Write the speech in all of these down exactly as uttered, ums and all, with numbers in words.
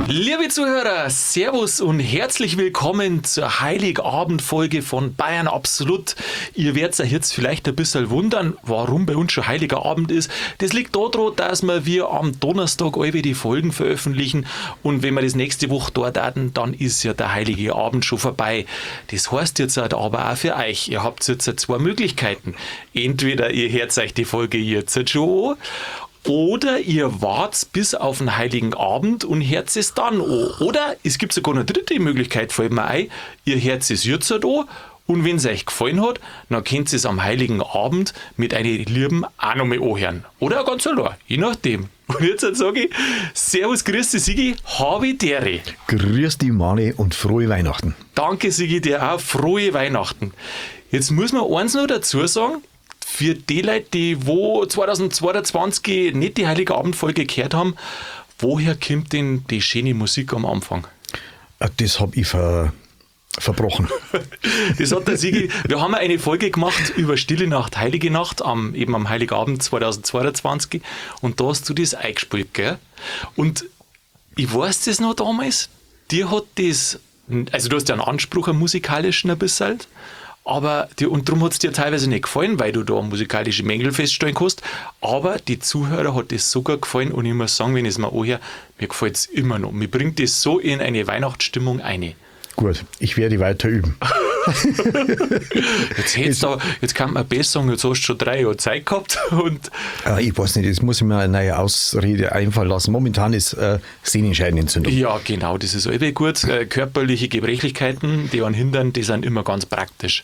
Liebe Zuhörer, Servus und herzlich willkommen zur Heiligabend-Folge von Bayern Absolut. Ihr werdet euch jetzt vielleicht ein bisschen wundern, warum bei uns schon Heiliger Abend ist. Das liegt daran, dass wir, wir am Donnerstag alle die Folgen veröffentlichen und wenn wir das nächste Woche dort hatten, dann ist ja der Heilige Abend schon vorbei. Das heißt jetzt aber auch für euch, ihr habt jetzt zwei Möglichkeiten. Entweder ihr hört euch die Folge jetzt schon an, oder ihr wartet bis auf den Heiligen Abend und hört es dann an. Oder es gibt sogar eine dritte Möglichkeit, fällt mir ein, ihr hört es jetzt an und wenn es euch gefallen hat, dann könnt ihr es am Heiligen Abend mit einem Lieben auch noch mal anhören. Oder ganz allein, je nachdem. Und jetzt sage ich, Servus, grüß dich Sigi, habe Dere. Grüß dich Mani und frohe Weihnachten. Danke Sigi, dir auch, frohe Weihnachten. Jetzt muss man eins noch dazu sagen, für die Leute, die wo zwanzig zweiundzwanzig nicht die Heilige Abend-Folge gehört haben, woher kommt denn die schöne Musik am Anfang? Das habe ich ver, verbrochen. Das hat der Sigi. Wir haben eine Folge gemacht über Stille Nacht, Heilige Nacht, am, eben am Heiligabend zwanzig zweiundzwanzig und da hast du das eingespielt, gell? Und ich weiß das noch damals, dir hat das, also du hast ja einen Anspruch, einen musikalischen ein bisschen, aber die, und darum hat es dir teilweise nicht gefallen, weil du da musikalische Mängel feststellen kannst. Aber die Zuhörer hat das sogar gefallen und ich muss sagen, wenn ich es mir anhöre, mir gefällt es immer noch. Mir bringt das so in eine Weihnachtsstimmung ein. Gut, ich werde weiter üben. jetzt, jetzt, aber, jetzt kann man besser sagen, jetzt hast du schon drei Jahre Zeit gehabt. Und äh, ich weiß nicht, jetzt muss ich mir eine neue Ausrede einfallen lassen. Momentan ist äh, Sehnenscheidenentzündung. Ja, genau, das ist alle gut. Äh, körperliche Gebrechlichkeiten, die einen hindern, die sind immer ganz praktisch.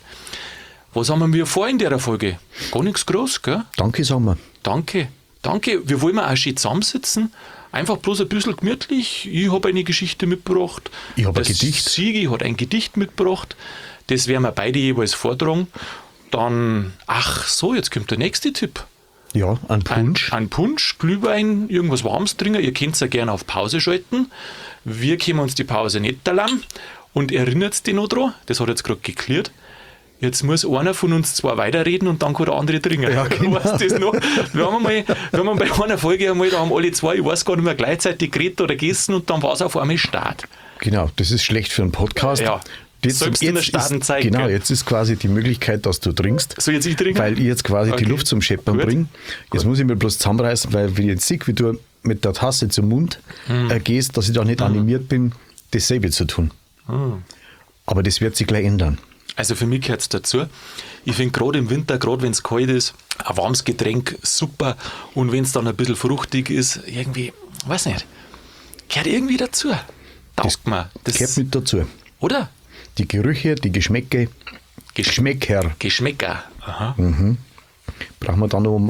Was haben wir vor in der Folge? Gar nichts groß, gell? Danke, sagen wir. Danke, danke. Wir wollen auch schön zusammensitzen. Einfach bloß ein bisschen gemütlich. Ich habe eine Geschichte mitgebracht. Ich habe ein Gedicht. Sigi hat ein Gedicht mitgebracht. Das werden wir beide jeweils vortragen. Dann, ach so, jetzt kommt der nächste Tipp. Ja, ein Punsch. Ein, ein Punsch, Glühwein, irgendwas Warmes trinken. Ihr könnt es ja gerne auf Pause schalten. Wir können uns die Pause nicht erlauben. Und erinnert dich noch dran, das hat jetzt gerade geklärt. Jetzt muss einer von uns zwei weiterreden und dann kann der andere trinken. Ja, genau. Weißt du das noch? Wir haben, einmal, wir haben bei einer Folge einmal, da haben alle zwei, ich weiß gar nicht mehr, gleichzeitig geredet oder gegessen und dann war es auf einmal Start. Genau, das ist schlecht für einen Podcast. Ja. Jetzt, Selbst in der Starten ist, Zeit, genau, gell? jetzt ist quasi die Möglichkeit, dass du trinkst. Soll jetzt ich trinken? Weil ich jetzt quasi Okay. die Luft zum Scheppern Gut. bringe. Jetzt Gut. muss ich mir bloß zusammenreißen, weil wenn ich jetzt sehe, wie du mit der Tasse zum Mund Hm. äh, gehst, dass ich da nicht Mhm. animiert bin, dasselbe zu tun. Hm. Aber das wird sich gleich ändern. Also für mich gehört es dazu. Ich finde gerade im Winter, gerade wenn es kalt ist, ein warmes Getränk super. Und wenn es dann ein bisschen fruchtig ist, irgendwie, weiß nicht, gehört irgendwie dazu. Taugt mir. Das Gehört mit dazu. Oder? Die Gerüche, die Geschmäcke, Geschmäcker Geschmäcker. Aha. brauchen wir dann noch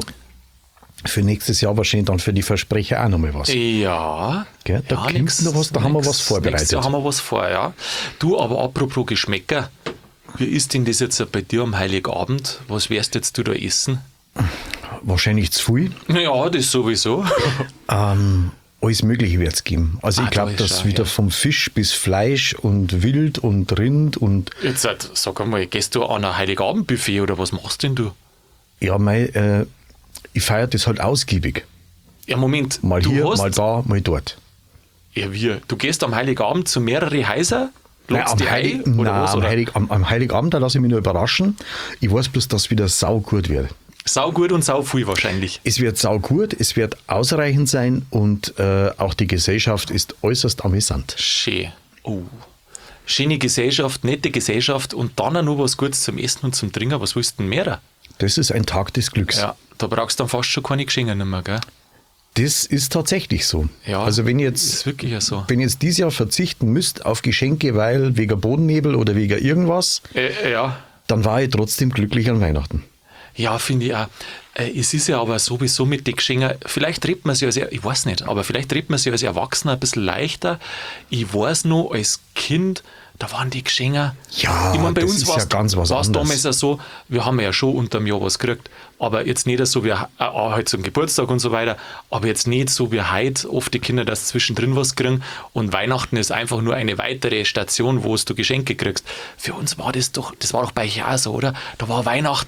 für nächstes Jahr wahrscheinlich dann für die Versprecher auch nochmal was. Ja. Gell, da ja, kommt nix- noch was, da haben wir nix- was vorbereitet. Nächstes Jahr haben wir was vor, ja. Du, aber apropos Geschmäcker, wie ist denn das jetzt bei dir am Heiligabend? Was wirst jetzt du da essen? Wahrscheinlich zu viel. Ja, das sowieso. Ähm, alles Mögliche wird es geben. Also Ah, ich glaube, da ist dass schon, wieder ja. vom Fisch bis Fleisch und Wild und Rind und Jetzt halt, sag einmal, gehst du an ein Heiligabendbuffet oder was machst denn du? ja, mei, äh, ich feiere das halt ausgiebig. Ja, Moment, Mal du hier, hast, mal da, mal dort. Ja, wir. Du gehst am Heiligabend zu mehreren Häusern, Nein, lotst am, die Heilig, ein, oder nein, was? am, Oder? Heilig, am, am Heiligabend, da lasse ich mich nur überraschen. Ich weiß bloß, dass es wieder sau gut wird. Sau gut und sau viel wahrscheinlich. Es wird sau gut, es wird ausreichend sein und äh, auch die Gesellschaft ist äußerst amüsant. Schön. Oh. Schöne Gesellschaft, nette Gesellschaft und dann auch noch was Gutes zum Essen und zum Trinken. Was willst du denn mehr? Das ist ein Tag des Glücks. Ja, da brauchst du dann fast schon keine Geschenke mehr, gell? Das ist tatsächlich so. Ja, also wenn ihr ist jetzt, wirklich ja so. wenn ihr jetzt dieses Jahr verzichten müsst auf Geschenke, weil wegen Bodennebel oder wegen irgendwas, Äh, ja. dann war ich trotzdem glücklich an Weihnachten. Ja, finde ich auch. Äh, Es ist ja aber sowieso mit den Geschenken, vielleicht redet man sich als, ich weiß nicht, aber vielleicht redet man sich als Erwachsener ein bisschen leichter. Ich weiß noch, als Kind, da waren die Geschenke. Ja, ich mein, bei das uns ist war's- ja ganz was war's anderes. damals ja so, wir haben ja schon unterm Jahr was gekriegt, aber jetzt nicht so wie äh, halt zum Geburtstag und so weiter, aber jetzt nicht so wie heute oft die Kinder, dass sie zwischendrin was kriegen und Weihnachten ist einfach nur eine weitere Station, wo du Geschenke kriegst. Für uns war das doch, das war doch bei euch auch so, oder? Da war Weihnachten,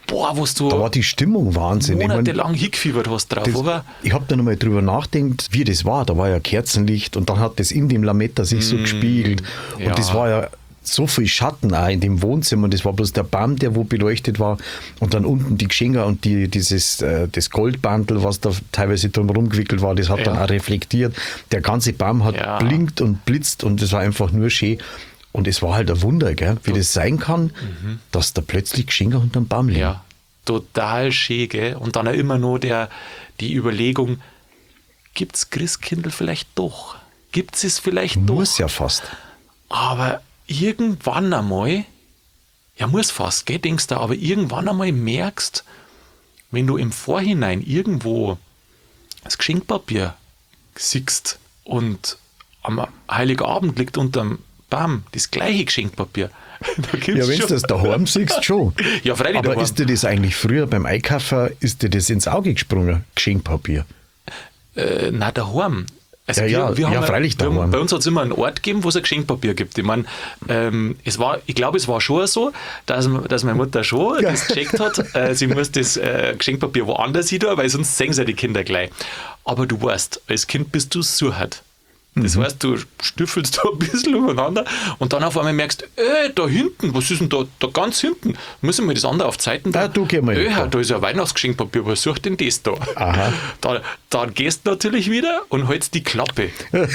boah, was du Da war die Stimmung Wahnsinn. Ich mein, monatelang hingefiebert hast drauf, Das, aber ich habe da nochmal drüber nachgedacht, wie das war. Da war ja Kerzenlicht und dann hat das in dem Lametta sich so gespiegelt. ja. Und das war ja so viel Schatten auch in dem Wohnzimmer. Und das war bloß der Baum, der wo beleuchtet war. Und dann unten die Geschenke und die, dieses, äh, das Goldbandel, was da teilweise drum rumgewickelt war, das hat Ja. dann auch reflektiert. Der ganze Baum hat Ja. blinkt und blitzt und das war einfach nur schön. Und es war halt ein Wunder, gell? Wie das sein kann, dass da plötzlich Geschenke unterm Baum liegen. ja, total schön, gell? Und dann auch immer noch der, die Überlegung, gibt's Christkindl vielleicht doch? Gibt's es vielleicht doch? Muss ja fast. Aber irgendwann einmal, ja muss fast, gell, denkst du, aber irgendwann einmal merkst, wenn du im Vorhinein irgendwo das Geschenkpapier siehst und am Heiligabend liegt unterm Baum das gleiche Geschenkpapier. Da gibt's Ja, wenn du schon- das daheim siehst, schon. Ja, freilich Aber daheim. ist dir das eigentlich früher beim Einkaufen, ist dir das ins Auge gesprungen, Geschenkpapier? Äh, nein, daheim. Also Ja, ja, ja, freilich wir haben, daheim. bei uns hat es immer einen Ort gegeben, wo es ein Geschenkpapier gibt. Ich meine, ähm, es war, ich glaube, es war schon so, dass, dass meine Mutter schon das gecheckt hat. Äh, sie muss das äh, Geschenkpapier woanders hin tun, weil sonst sehen sie die Kinder gleich. Aber du weißt, als Kind bist du suchert. Das heißt, du stüffelst da ein bisschen umeinander und dann auf einmal merkst, äh, da hinten, was ist denn da, da ganz hinten? Müssen wir das andere auf Zeiten da? Ah, du, geh mal Äh, da. da ist ja ein Weihnachtsgeschenkpapier, was sucht denn das da? Aha. Da, dann gehst du natürlich wieder und hältst die Klappe.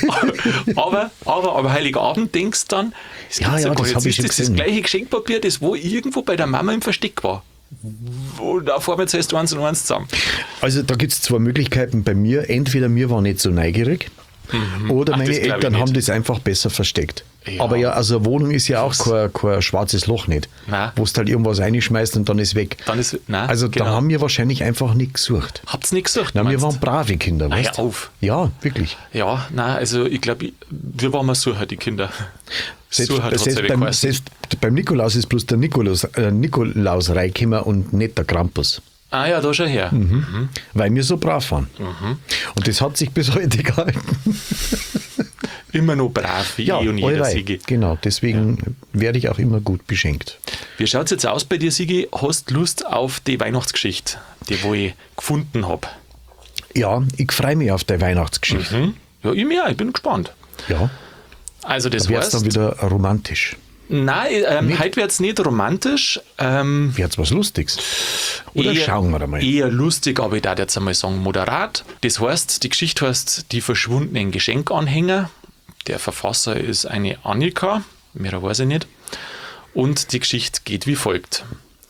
aber, aber am Heiligabend denkst du dann, es Ja, gibt's ja, gar das nicht. hab ich Jetzt ist schon das, das gesehen. gleiche Geschenkpapier, das wo irgendwo bei der Mama im Versteck war. Und auf einmal zählst du eins und eins zusammen. Also da gibt es zwei Möglichkeiten bei mir. Entweder mir war nicht so neugierig oder Ach, meine das glaub ich Eltern nicht. haben das einfach besser versteckt. Ja. Aber ja, also eine Wohnung ist ja auch kein, kein schwarzes Loch nicht, Nein. wo du halt irgendwas reinschmeißt und dann ist weg. Dann ist, nein, Also genau. da haben wir wahrscheinlich einfach nicht gesucht. Habt's nicht gesucht? Na, wir meinst? waren brave Kinder, Ah, weißt hör auf. Ja, wirklich. Ja, nein, also ich glaube, wir waren mal Sucher, die Kinder. Selbst, Sucher hat's selbst, ja beim, geheißen. selbst beim Nikolaus ist bloß der Nikolaus, äh, Nikolaus reingekommen und nicht der Krampus. Ah ja, da schau her. Mhm. Weil wir so brav waren. Mhm. Und das hat sich bis heute gehalten. Immer noch brav, wie eh und jeder allweil. Sigi. Genau, deswegen werde ich auch immer gut beschenkt. Wie schaut es jetzt aus bei dir, Sigi? Hast Lust auf die Weihnachtsgeschichte, die wo ich gefunden habe? Ja, ich freue mich auf die Weihnachtsgeschichte. Hm? Ja, ich mir, ich bin gespannt. Ja, Also das da wird es heißt, dann wieder romantisch. nein, ähm, heute wird es nicht romantisch. Ähm, Wird es was Lustiges? Oder eher, schauen wir einmal. Eher lustig, aber ich darf jetzt einmal sagen moderat. Das heißt, die Geschichte heißt Die verschwundenen Geschenkanhänger. Der Verfasser ist eine Annika, mehr weiß ich nicht. Und die Geschichte geht wie folgt.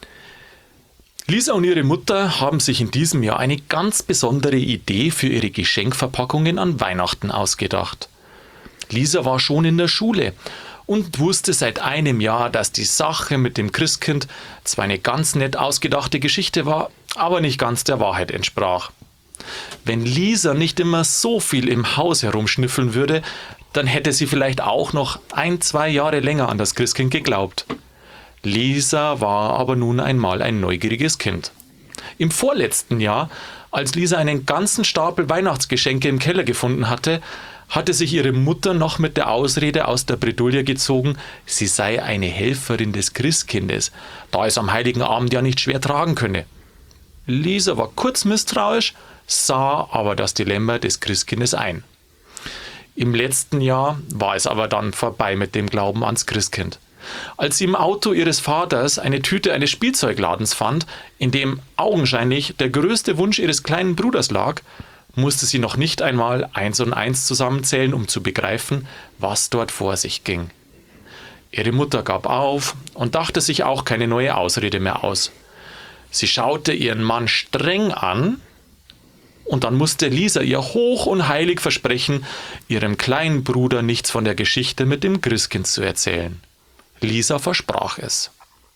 Lisa und ihre Mutter haben sich in diesem Jahr eine ganz besondere Idee für ihre Geschenkverpackungen an Weihnachten ausgedacht. Lisa war schon in der Schule und wusste seit einem Jahr, dass die Sache mit dem Christkind zwar eine ganz nett ausgedachte Geschichte war, aber nicht ganz der Wahrheit entsprach. Wenn Lisa nicht immer so viel im Haus herumschnüffeln würde, dann hätte sie vielleicht auch noch ein, zwei Jahre länger an das Christkind geglaubt. Lisa war aber nun einmal ein neugieriges Kind. Im vorletzten Jahr, als Lisa einen ganzen Stapel Weihnachtsgeschenke im Keller gefunden hatte, hatte sich ihre Mutter noch mit der Ausrede aus der Bredouille gezogen, sie sei eine Helferin des Christkindes, da es am Heiligen Abend ja nicht schwer tragen könne. Lisa war kurz misstrauisch, sah aber das Dilemma des Christkindes ein. Im letzten Jahr war es aber dann vorbei mit dem Glauben ans Christkind. Als sie im Auto ihres Vaters eine Tüte eines Spielzeugladens fand, in dem augenscheinlich der größte Wunsch ihres kleinen Bruders lag, musste sie noch nicht einmal eins und eins zusammenzählen, um zu begreifen, was dort vor sich ging. Ihre Mutter gab auf und dachte sich auch keine neue Ausrede mehr aus. Sie schaute ihren Mann streng an, und dann musste Lisa ihr hoch und heilig versprechen, ihrem kleinen Bruder nichts von der Geschichte mit dem Christkind zu erzählen. Lisa versprach es.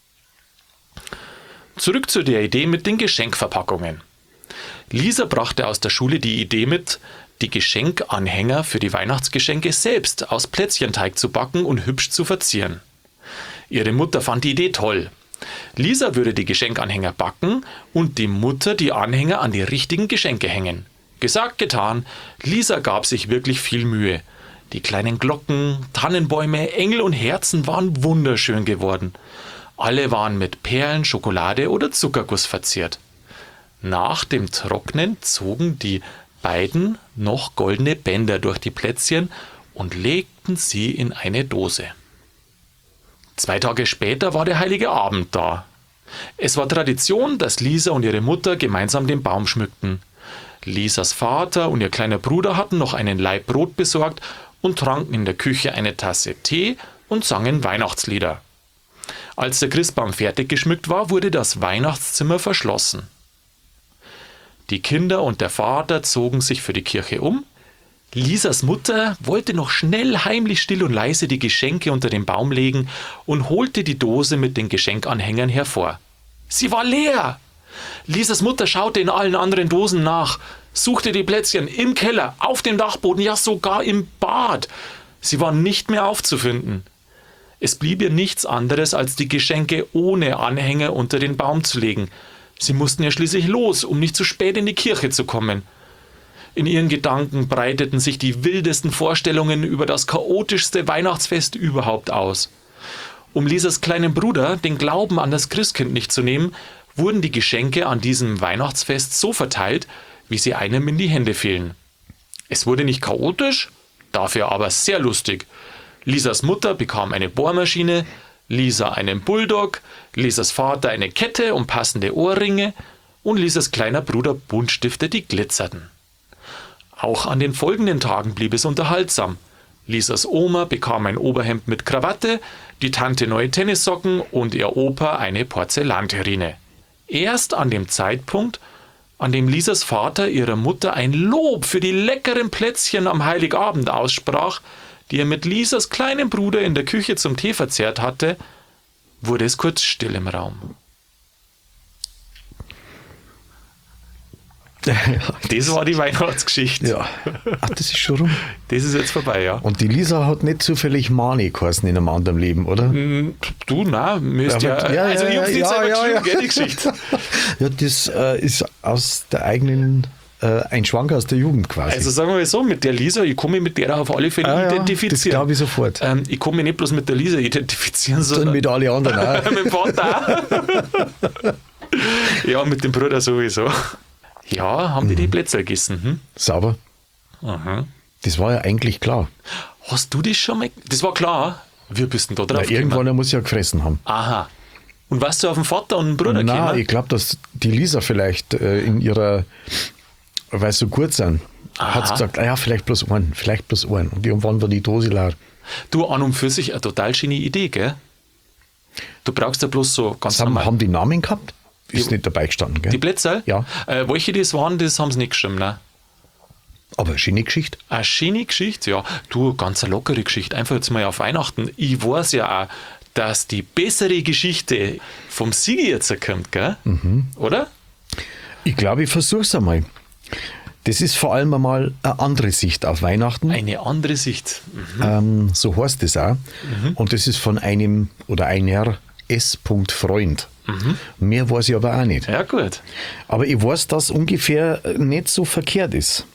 Zurück zu der Idee mit den Geschenkverpackungen. Lisa brachte aus der Schule die Idee mit, die Geschenkanhänger für die Weihnachtsgeschenke selbst aus Plätzchenteig zu backen und hübsch zu verzieren. Ihre Mutter fand die Idee toll. Lisa würde die Geschenkanhänger backen und die Mutter die Anhänger an die richtigen Geschenke hängen. Gesagt, getan, Lisa gab sich wirklich viel Mühe. Die kleinen Glocken, Tannenbäume, Engel und Herzen waren wunderschön geworden. Alle waren mit Perlen, Schokolade oder Zuckerguss verziert. Nach dem Trocknen zogen die beiden noch goldene Bänder durch die Plätzchen und legten sie in eine Dose. Zwei Tage später war der heilige Abend da. Es war Tradition, dass Lisa und ihre Mutter gemeinsam den Baum schmückten. Lisas Vater und ihr kleiner Bruder hatten noch einen Laib Brot besorgt und tranken in der Küche eine Tasse Tee und sangen Weihnachtslieder. Als der Christbaum fertig geschmückt war, wurde das Weihnachtszimmer verschlossen. Die Kinder und der Vater zogen sich für die Kirche um. Lisas Mutter wollte noch schnell heimlich still und leise die Geschenke unter den Baum legen und holte die Dose mit den Geschenkanhängern hervor. Sie war leer! Lisas Mutter schaute in allen anderen Dosen nach, suchte die Plätzchen im Keller, auf dem Dachboden, ja sogar im Bad. Sie waren nicht mehr aufzufinden. Es blieb ihr nichts anderes, als die Geschenke ohne Anhänger unter den Baum zu legen. Sie mussten ja schließlich los, um nicht zu spät in die Kirche zu kommen. In ihren Gedanken breiteten sich die wildesten Vorstellungen über das chaotischste Weihnachtsfest überhaupt aus. Um Lisas kleinen Bruder den Glauben an das Christkind nicht zu nehmen, wurden die Geschenke an diesem Weihnachtsfest so verteilt, wie sie einem in die Hände fielen. Es wurde nicht chaotisch, dafür aber sehr lustig. Lisas Mutter bekam eine Bohrmaschine, Lisa einen Bulldog, Lisas Vater eine Kette und passende Ohrringe und Lisas kleiner Bruder Buntstifte, die glitzerten. Auch an den folgenden Tagen blieb es unterhaltsam. Lisas Oma bekam ein Oberhemd mit Krawatte, die Tante neue Tennissocken und ihr Opa eine Porzellanterrine. Erst an dem Zeitpunkt, an dem Lisas Vater ihrer Mutter ein Lob für die leckeren Plätzchen am Heiligabend aussprach, die er mit Lisas kleinem Bruder in der Küche zum Tee verzehrt hatte, wurde es kurz still im Raum. Das war die Weihnachtsgeschichte. Ja. Ach, das ist schon rum. Das ist jetzt vorbei, ja. Und die Lisa hat nicht zufällig Mani geheißen in einem anderen Leben, oder? Du, na, müsst ja, ja, also ich hab's nicht ja, selber ja, geschrieben, ja. gell, die Geschichte. Ja, das äh, ist aus der eigenen, äh, ein Schwank aus der Jugend quasi. Also sagen wir mal so, mit der Lisa, ich kann mich mit der auf alle Fälle Ah, ja, identifizieren. das glaube ich sofort. Ähm, ich kann mich nicht bloß mit der Lisa identifizieren, Dann sondern mit allen anderen auch. mit dem Vater auch. Ja, mit dem Bruder sowieso. Ja, haben die die Plätzchen gegessen. Hm? Sauber. Aha. Das war ja eigentlich klar. Hast du das schon mal? Das war klar. Wie bist du denn da Na, drauf irgendwann gekommen? muss ich ja gefressen haben. Aha. Und warst du auf den Vater und den Bruder Nein, gekommen? ich glaube, dass die Lisa vielleicht äh, in ihrer, weil sie so gut sind, Aha. hat sie gesagt, ah ja, vielleicht bloß einen, vielleicht bloß einen. Und irgendwann war die Dose leer. Du, an und für sich eine total schöne Idee, gell? Du brauchst ja bloß so ganz Haben, normal. haben die Namen gehabt? Ist Die- nicht dabei gestanden, gell? Die Plätzchen? Ja. Äh, welche das waren, das haben sie nicht geschrieben, ne? Aber eine schöne Geschichte. Eine schöne Geschichte, ja. Du, ganz eine lockere Geschichte. Einfach jetzt mal auf Weihnachten. Ich weiß ja auch, dass die bessere Geschichte vom Sigi jetzt kommt, gell? Mhm. Oder? Ich glaube, ich versuche es einmal. Das ist vor allem einmal eine andere Sicht auf Weihnachten. Eine andere Sicht. Mhm. Ähm, so heißt es auch. Und das ist von einem oder einer S. Freund. Mehr weiß ich aber auch nicht. Ja, gut. Aber ich weiß, dass ungefähr nicht so verkehrt ist.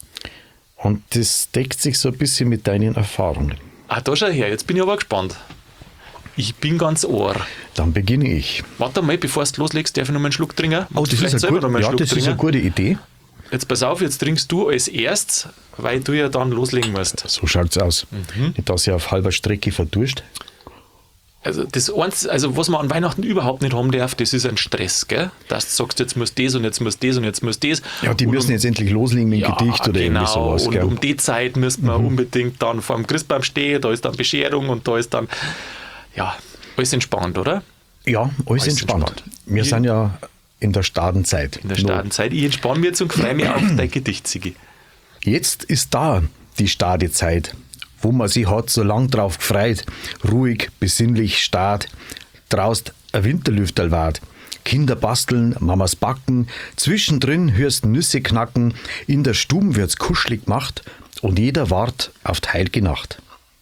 Und das deckt sich so ein bisschen mit deinen Erfahrungen. Ah, da schau her, jetzt bin ich aber gespannt. Ich bin ganz ohr. Dann beginne ich. Warte mal, bevor du loslegst, darf ich noch mal einen Schluck trinken? Oh, Magst du das, vielleicht ist, selber eine noch mal gute, einen ja, Schluck das ist eine trinken? gute Idee. Jetzt pass auf, jetzt trinkst du als erstes, weil du ja dann loslegen musst. So schaut es aus. Nicht, dass ich auf halber Strecke verdurst. Also das eins, also was man an Weihnachten überhaupt nicht haben darf, das ist ein Stress, gell? Dass du sagst, jetzt muss das und jetzt muss das und jetzt muss das. Ja, die und müssen um, jetzt endlich loslegen mit dem ja, Gedicht oder genau, irgendwie sowas. und Gell? um die Zeit müsste man unbedingt dann vor dem Christbaum stehen, da ist dann Bescherung und da ist dann, ja, alles entspannt, oder? Ja, alles, Alles entspannt. entspannt. Wir Ich- sind ja in der Stadenzeit. In der Noch. Stadenzeit. Ich entspanne mich jetzt und freue mich auf dein Gedicht, Sigi. Jetzt ist da die Stadezeit, wo man sich hat so lang drauf gefreut. Ruhig, besinnlich, stad. Draust ein Winterlüfterl wart. Kinder basteln, Mamas backen. Zwischendrin hörst Nüsse knacken. In der Stube wird's kuschelig gemacht. Und jeder wart auf die heilige Nacht.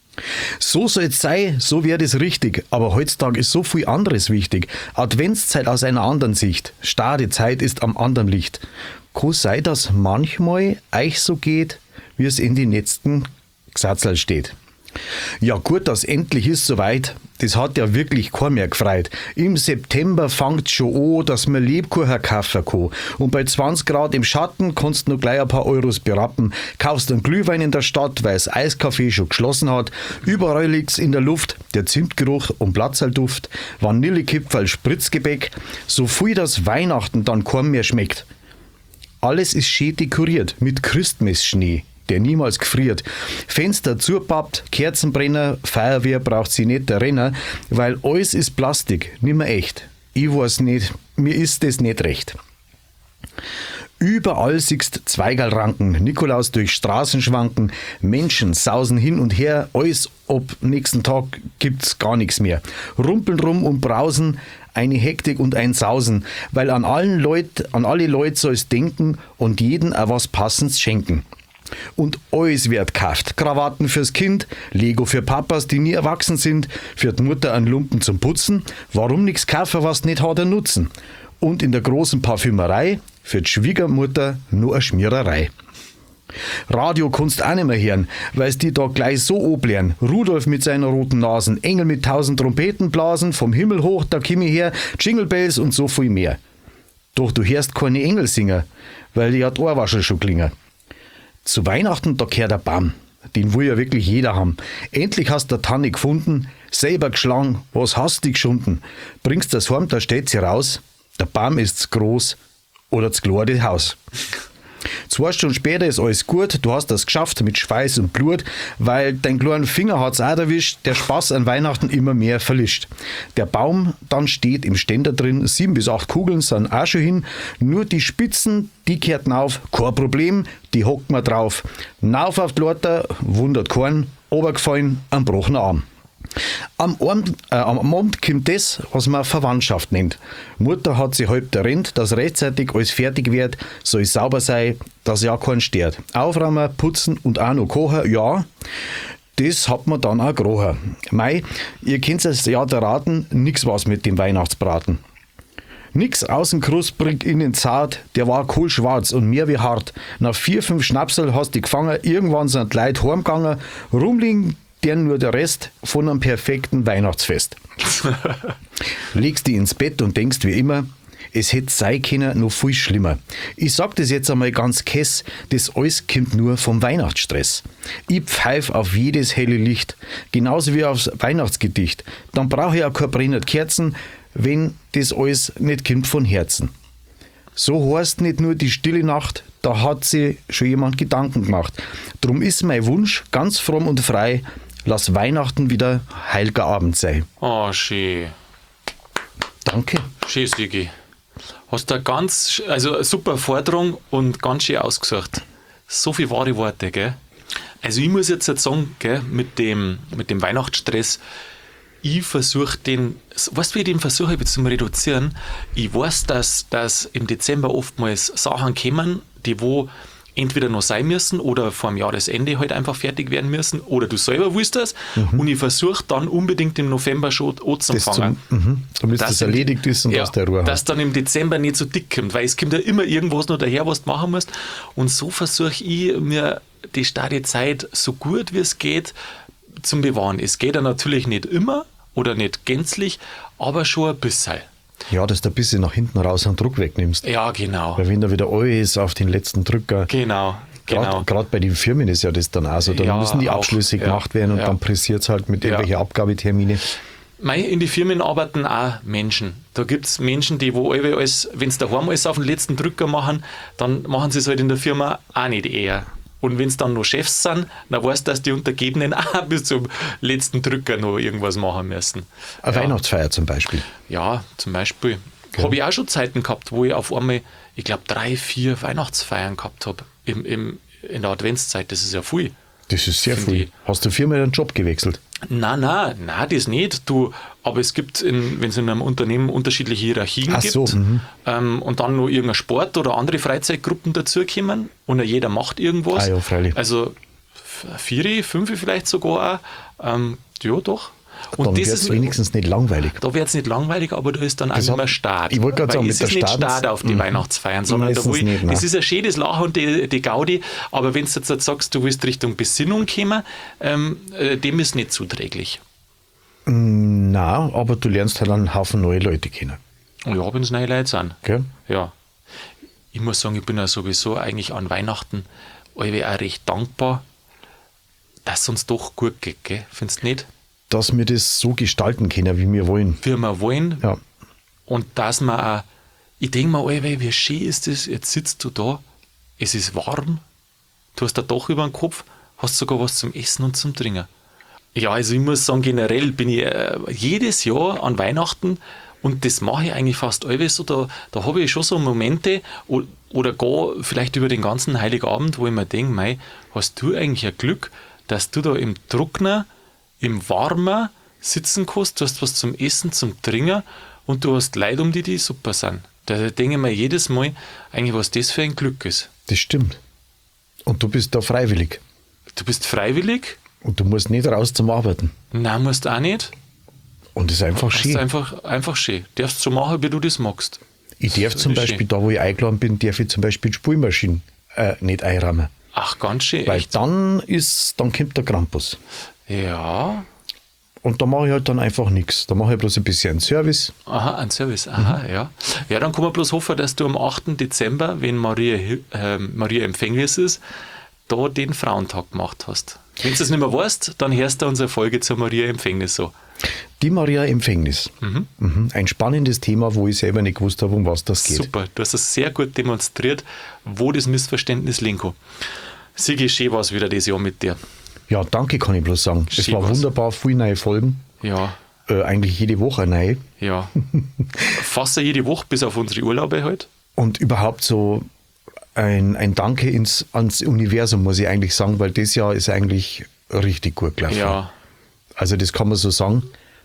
So soll's sein, so wäre das richtig. Aber heutzutage ist so viel anderes wichtig. Adventszeit aus einer anderen Sicht. Stadezeit ist am anderen Licht. Kann sei, dass manchmal euch so geht, wie es in die letzten Gesatzl steht. Ja gut, das endlich ist soweit. Das hat ja wirklich keiner mehr gefreut. Im September fängt schon an, dass man Lebkuchen kaufen kann. Und bei zwanzig Grad im Schatten kannst du noch gleich ein paar Euros berappen. Kaufst einen Glühwein in der Stadt, weil das Eiscafé schon geschlossen hat. Überall liegt's in der Luft, der Zimtgeruch und Platzalduft, Vanillekipferl, Spritzgebäck. So viel, dass Weihnachten dann kaum mehr schmeckt. Alles ist schön dekoriert mit Christmesschnee, der niemals gefriert. Fenster zupappt, Kerzenbrenner, Feuerwehr braucht sie nicht der Renner, weil alles ist Plastik, nimmer echt. Ich weiß nicht, mir ist das nicht recht. Überall siehst Zweigerlranken, Nikolaus durch Straßen schwanken, Menschen sausen hin und her, alles ab nächsten Tag gibt's gar nichts mehr. Rumpeln rum und brausen, eine Hektik und ein Sausen, weil an allen Leut, an alle Leute soll's denken und jeden auch was Passendes schenken. Und alles wird gekauft. Krawatten fürs Kind, Lego für Papas, die nie erwachsen sind, für die Mutter einen Lumpen zum Putzen. Warum nichts kaufen, was nicht hat, einen Nutzen? Und in der großen Parfümerei für die Schwiegermutter nur eine Schmiererei. Radio kannst auch nicht mehr hören, weil's die da gleich so anblären. Rudolf mit seiner roten Nasen, Engel mit tausend Trompetenblasen, vom Himmel hoch, da komm ich her, Jingle Bells und so viel mehr. Doch du hörst keine Engel singen, weil die hat Ohrwaschel schon klingen. Zu Weihnachten, da gehört der Baum. Den will ja wirklich jeder haben. Endlich hast du der Tanne gefunden, selber geschlagen, was hast du geschunden? Bringst das heim, da steht sie raus. Der Baum ist zu groß oder zu klein das Haus. Zwei Stunden später ist alles gut, du hast das geschafft mit Schweiß und Blut, weil dein kleinen Finger hat's auch erwischt, der Spaß an Weihnachten immer mehr verlischt. Der Baum dann steht im Ständer drin, sieben bis acht Kugeln sind auch schon hin, nur die Spitzen, die kehrten auf, kein Problem, die hockt man drauf. Nauf auf die Leiter, wundert keinen, runtergefallen, ein gebrochener Arm. Am Abend, äh, am Abend kommt das, was man Verwandtschaft nennt. Mutter hat sich halb derrennt, dass rechtzeitig alles fertig wird, soll sauber sein, dass ja keinen stört. Aufräumen, putzen und auch noch kochen, ja, das hat man dann auch gerochen. Mei, ihr könnt es ja erraten, nix was mit dem Weihnachtsbraten. Nix Außenkrust bringt innen zart, der war kohlschwarz und mehr wie hart. Nach vier, fünf Schnapsel hast du gefangen, irgendwann sind die Leute heimgegangen, rumliegen deren nur der Rest von einem perfekten Weihnachtsfest. Legst dich ins Bett und denkst wie immer, es hätte sein können noch viel schlimmer. Ich sag das jetzt einmal ganz kess, das alles kommt nur vom Weihnachtsstress. Ich pfeif auf jedes helle Licht, genauso wie aufs Weihnachtsgedicht. Dann brauche ich auch keine brennende Kerzen, wenn das alles nicht kommt von Herzen. So heißt nicht nur die stille Nacht, da hat sich schon jemand Gedanken gemacht. Drum ist mein Wunsch ganz fromm und frei, lass Weihnachten wieder heiliger Abend sein. Oh, schön. Danke. Schön, Sigi. Hast da ganz, also super Forderung und ganz schön ausgesucht. So viele wahre Worte, gell? Also ich muss jetzt sagen, gell, mit dem, mit dem Weihnachtsstress, ich versuche den, weißt du, wie ich den versuche jetzt zum Reduzieren? Ich weiß, dass, dass im Dezember oftmals Sachen kommen, die wo entweder noch sein müssen oder vor dem Jahresende halt einfach fertig werden müssen oder du selber willst das mhm. und ich versuche dann unbedingt im November schon anzufangen. Mhm. Damit das erledigt ist und ja, aus der Ruhe dass dann im Dezember nicht so dick kommt, weil es kommt ja immer irgendwas noch daher, was du machen musst und so versuche ich mir die Startzeit so gut wie es geht zum Bewahren. Es geht ja natürlich nicht immer oder nicht gänzlich, aber schon ein bisschen. Ja, dass du ein bisschen nach hinten raus einen Druck wegnimmst. Ja, genau. Weil wenn da wieder alles auf den letzten Drücker. Genau, genau. Gerade bei den Firmen ist ja das dann auch so. Da ja, müssen die auch, Abschlüsse ja, gemacht werden und ja. dann pressiert es halt mit irgendwelchen ja. Abgabetermine. Mei, in die Firmen arbeiten auch Menschen. Da gibt es Menschen, die, wo alle alles, wenn sie daheim alles auf den letzten Drücker machen, dann machen sie es halt in der Firma auch nicht eher. Und wenn es dann noch Chefs sind, dann weißt du, dass die Untergebenen auch bis zum letzten Drücker noch irgendwas machen müssen. Eine ja. Weihnachtsfeier zum Beispiel. Ja, zum Beispiel. Ja. Habe ich auch schon Zeiten gehabt, wo ich auf einmal, ich glaube, drei, vier Weihnachtsfeiern gehabt habe im, im, in der Adventszeit. Das ist ja viel. Das ist sehr Find viel. ich. Hast du viermal deinen Job gewechselt? Nein, nein, nein, das nicht. Du, aber es gibt, in, wenn es in einem Unternehmen unterschiedliche Hierarchien Ach gibt so, mhm. ähm, und dann noch irgendein Sport oder andere Freizeitgruppen dazukommen und jeder macht irgendwas. Ah ja, freilich. Also vier, fünf vielleicht sogar auch. Ähm, ja, doch. Und dann das wird es ist wenigstens nicht langweilig. Da wird es nicht langweilig, aber da ist dann auch Das nicht hat- mehr Start. ich wollte gerade sagen, Weil mit es der ist nicht Start- Start auf die Mhm. Weihnachtsfeiern, sondern da Meistens will, nicht, nein. das ist ein schönes Lachen und die, die Gaudi, aber wenn du jetzt sagst, du willst Richtung Besinnung kommen, ähm, äh, dem ist nicht zuträglich. Na, aber du lernst halt einen Haufen neue Leute kennen. Ja, wenn es neue Leute sind. Gell? Ja. Ich muss sagen, ich bin ja sowieso eigentlich an Weihnachten alle auch recht dankbar, dass es uns doch gut geht, gell? Findest du nicht? Dass wir das so gestalten können, wie wir wollen. Wie wir wollen. Ja. Und dass man auch, ich denke mir, allweil, wie schön ist das, jetzt sitzt du da, es ist warm, du hast ein Dach über dem Kopf, hast sogar was zum Essen und zum Trinken. Ja, also ich muss sagen, generell bin ich äh, jedes Jahr an Weihnachten, und das mache ich eigentlich fast alles so, da, da habe ich schon so Momente o- oder gar vielleicht über den ganzen Heiligabend, wo ich mir denke, mei, hast du eigentlich ein Glück, dass du da im Trockner, im Warmen sitzen kannst, du hast was zum Essen, zum Trinken und du hast Leute um die, die super sind. Da denke ich mir jedes Mal, eigentlich, was das für ein Glück ist. Das stimmt. Und du bist da freiwillig. Du bist freiwillig, Und du musst nicht raus zum Arbeiten. nein, musst auch nicht. Und das ist einfach Das ist schön. einfach, einfach schön. Darfst so machen, wie du das magst. Ich darf zum ist Beispiel, schön. da wo ich eingeladen bin, darf ich zum Beispiel die Spülmaschine äh, nicht einrahmen. Ach, ganz schön, Weil echt. dann ist, dann kommt der Krampus. Ja, Und da mache ich halt dann einfach nichts. Da mache ich bloß ein bisschen Service. aha, ein Service, aha, ja. Ja, dann kann man bloß hoffen, dass du am achten Dezember, wenn Maria, Hi- äh, Maria Empfängnis ist, da den Frauentag gemacht hast. Wenn du das nicht mehr weißt, dann hörst du unsere Folge zur Maria Empfängnis so. Die Maria Empfängnis. Mhm. Ein spannendes Thema, wo ich selber nicht gewusst habe, um was das geht. Super, du hast es sehr gut demonstriert, wo das Missverständnis liegen kann. Sigi, schön war es wieder dieses Jahr mit dir. Ja, danke kann ich bloß sagen. Es Schön war war's. wunderbar, viele neue Folgen. Ja, Äh, eigentlich jede Woche neu. ja. Fast jede Woche, bis auf unsere Urlaube halt. Und überhaupt so ein, ein Danke ins, ans Universum, muss ich eigentlich sagen, weil das Jahr ist eigentlich richtig gut gelaufen. Ja, Also das kann man so sagen.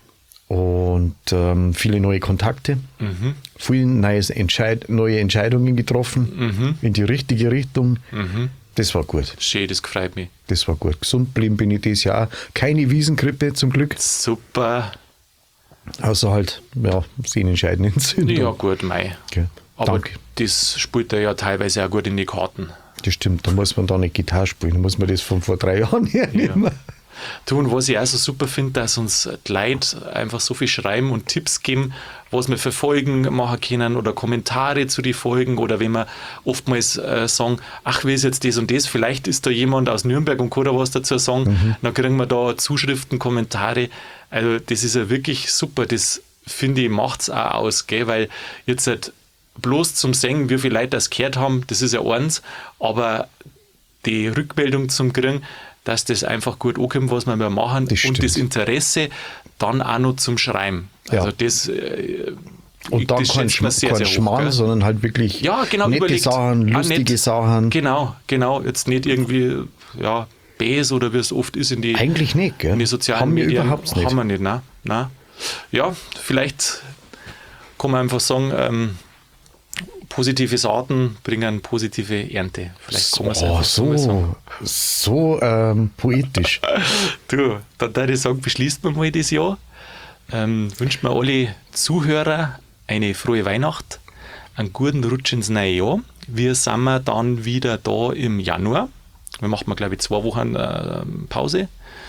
Und ähm, viele neue Kontakte, mhm. viele neues Entscheid neue Entscheidungen getroffen Mhm. in die richtige Richtung. Mhm. Das war gut. Schön, das gefreut mich. Das war gut. Gesund geblieben bin ich dieses Jahr. Keine Wiesengrippe zum Glück, Super. außer halt, ja, Sehnenscheidenentzündung. Ja, gut, Mai. Okay. Aber Danke. das spielt er ja teilweise auch gut in die Karten. Das stimmt, da muss man da nicht Gitarre spielen, da muss man das von vor drei Jahren hernehmen. Du, und was ich auch so super finde, dass uns die Leute einfach so viel schreiben und Tipps geben, was wir für Folgen machen können oder Kommentare zu den Folgen oder wenn wir oftmals äh, sagen, ach, wie ist jetzt das und das, vielleicht ist da jemand aus Nürnberg und kann da was dazu sagen, Mhm. dann kriegen wir da Zuschriften, Kommentare. Also das ist ja wirklich super, das finde ich, macht es auch aus, gell? Weil jetzt halt bloß zum Singen, wie viele Leute das gehört haben, das ist ja eins, aber die Rückmeldung zum kriegen, dass das einfach gut ankommt, was wir mal machen Das und stimmt. das Interesse dann auch noch zum Schreiben. Ja. Also das, äh, Und dann das kein, schätzt man Schm sehr, kein sehr hoch, Schmarrn, gell? sondern halt wirklich Ja, genau, nette überlegt. Sachen, Auch lustige nett. Sachen. Genau, genau. Jetzt nicht irgendwie, ja, Bäs oder wie es oft ist in die, Eigentlich nicht, gell? in die sozialen Haben wir Medien. überhaupt nicht. Haben wir nicht, nein. nein. Ja, vielleicht kann man einfach sagen, ähm, positive Saaten bringen positive Ernte. Vielleicht kann man es Oh, einfach so mal sagen. so, so ähm, poetisch. Du, dann würde ich sagen, beschließt man mal das Jahr. Ähm, wünscht mir alle Zuhörer eine frohe Weihnacht, einen guten Rutsch ins neue Jahr. Wir sind wir dann wieder da im Januar. Wir machen, glaube ich, zwei Wochen äh, Pause.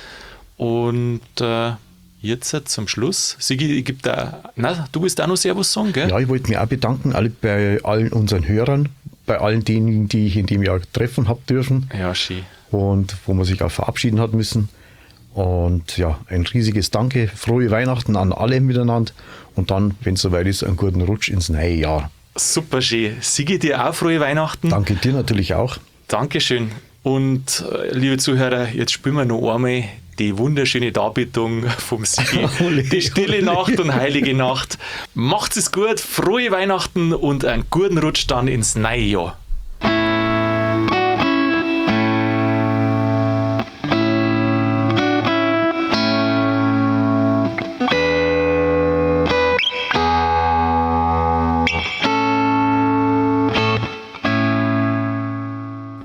Und äh, jetzt zum Schluss, Sigi, ich gebe da, na, du willst auch noch Servus sagen, gell? Ja, ich wollte mich auch bedanken alle, bei allen unseren Hörern, bei allen denen, die ich in dem Jahr treffen habe dürfen Ja, schön. und wo man sich auch verabschieden hat müssen. Und ja, ein riesiges Danke, frohe Weihnachten an alle miteinander und dann, wenn es soweit ist, einen guten Rutsch ins neue Jahr. Super schön. Sigi, dir auch frohe Weihnachten. Danke dir natürlich auch. Dankeschön. Und äh, liebe Zuhörer, jetzt spielen wir noch einmal die wunderschöne Darbietung vom Sigi. Ole, Die stille ole. Nacht und heilige Nacht. Macht es gut, frohe Weihnachten und einen guten Rutsch dann ins neue Jahr.